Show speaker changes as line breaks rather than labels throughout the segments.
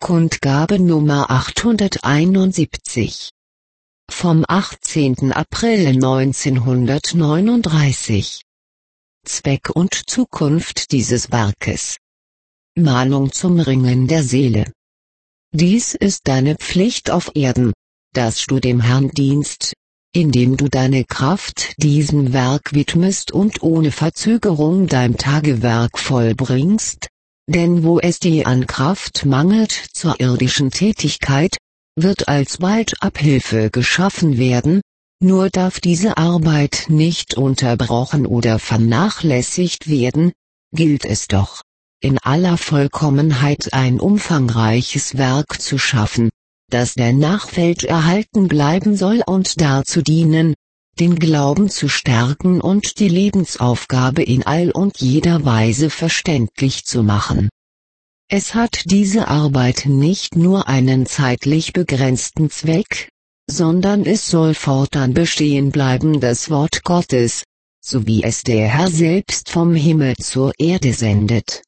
Kundgabe Nummer 871 vom 18. April 1939. Zweck und Zukunft dieses Werkes. Mahnung zum Ringen der Seele. Dies ist deine Pflicht auf Erden, dass du dem Herrn dienst, indem du deine Kraft diesem Werk widmest und ohne Verzögerung dein Tagewerk vollbringst, denn wo es dir an Kraft mangelt zur irdischen Tätigkeit, wird alsbald Abhilfe geschaffen werden, nur darf diese Arbeit nicht unterbrochen oder vernachlässigt werden, gilt es doch, in aller Vollkommenheit ein umfangreiches Werk zu schaffen, das der Nachwelt erhalten bleiben soll und dazu dienen, den Glauben zu stärken und die Lebensaufgabe in all und jeder Weise verständlich zu machen. Es hat diese Arbeit nicht nur einen zeitlich begrenzten Zweck, sondern es soll fortan bestehen bleiben das Wort Gottes, so wie es der Herr selbst vom Himmel zur Erde sendet.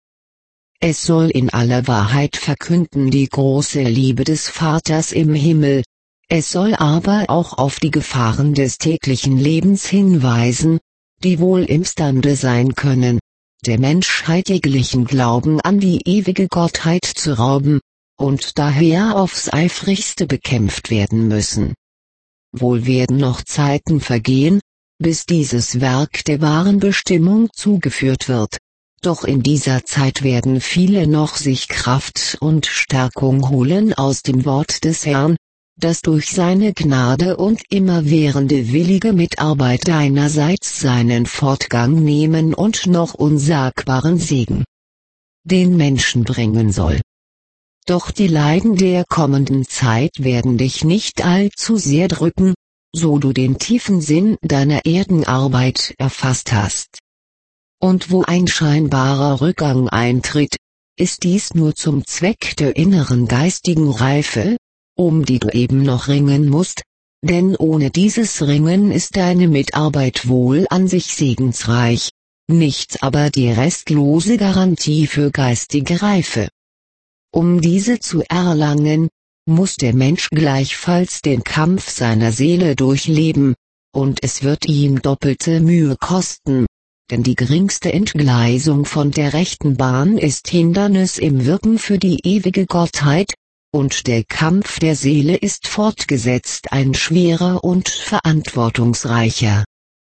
Es soll in aller Wahrheit verkünden die große Liebe des Vaters im Himmel, es soll aber auch auf die Gefahren des täglichen Lebens hinweisen, die wohl imstande sein können, der Menschheit jeglichen Glauben an die ewige Gottheit zu rauben, und daher aufs eifrigste bekämpft werden müssen. Wohl werden noch Zeiten vergehen, bis dieses Werk der wahren Bestimmung zugeführt wird, doch in dieser Zeit werden viele noch sich Kraft und Stärkung holen aus dem Wort des Herrn, das durch seine Gnade und immerwährende willige Mitarbeit deinerseits seinen Fortgang nehmen und noch unsagbaren Segen den Menschen bringen soll. Doch die Leiden der kommenden Zeit werden dich nicht allzu sehr drücken, so du den tiefen Sinn deiner Erdenarbeit erfasst hast. Und wo ein scheinbarer Rückgang eintritt, ist dies nur zum Zweck der inneren geistigen Reife, um die du eben noch ringen musst, denn ohne dieses Ringen ist deine Mitarbeit wohl an sich segensreich, nichts aber die restlose Garantie für geistige Reife. Um diese zu erlangen, muss der Mensch gleichfalls den Kampf seiner Seele durchleben, und es wird ihm doppelte Mühe kosten, denn die geringste Entgleisung von der rechten Bahn ist Hindernis im Wirken für die ewige Gottheit, und der Kampf der Seele ist fortgesetzt ein schwerer und verantwortungsreicher.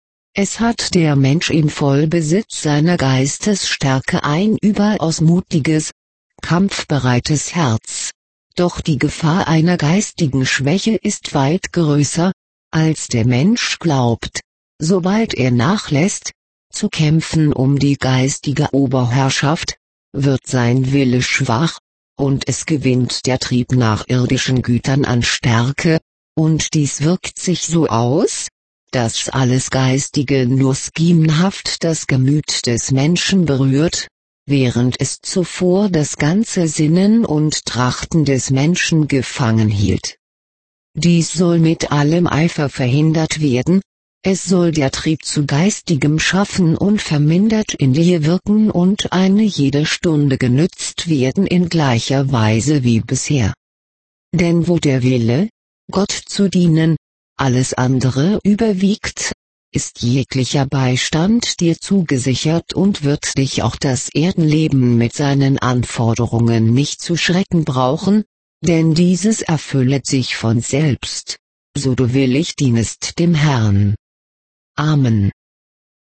Es hat der Mensch im Vollbesitz seiner Geistesstärke ein überaus mutiges, kampfbereites Herz, doch die Gefahr einer geistigen Schwäche ist weit größer, als der Mensch glaubt, sobald er nachlässt, zu kämpfen um die geistige Oberherrschaft, wird sein Wille schwach, und es gewinnt der Trieb nach irdischen Gütern an Stärke, und dies wirkt sich so aus, dass alles Geistige nur schemenhaft das Gemüt des Menschen berührt, während es zuvor das ganze Sinnen und Trachten des Menschen gefangen hielt. Dies soll mit allem Eifer verhindert werden, es soll der Trieb zu geistigem Schaffen und vermindert in dir wirken und eine jede Stunde genützt werden in gleicher Weise wie bisher. Denn wo der Wille, Gott zu dienen, alles andere überwiegt, ist jeglicher Beistand dir zugesichert und wird dich auch das Erdenleben mit seinen Anforderungen nicht zu schrecken brauchen, denn dieses erfüllet sich von selbst, so du willig dienest dem Herrn. Amen.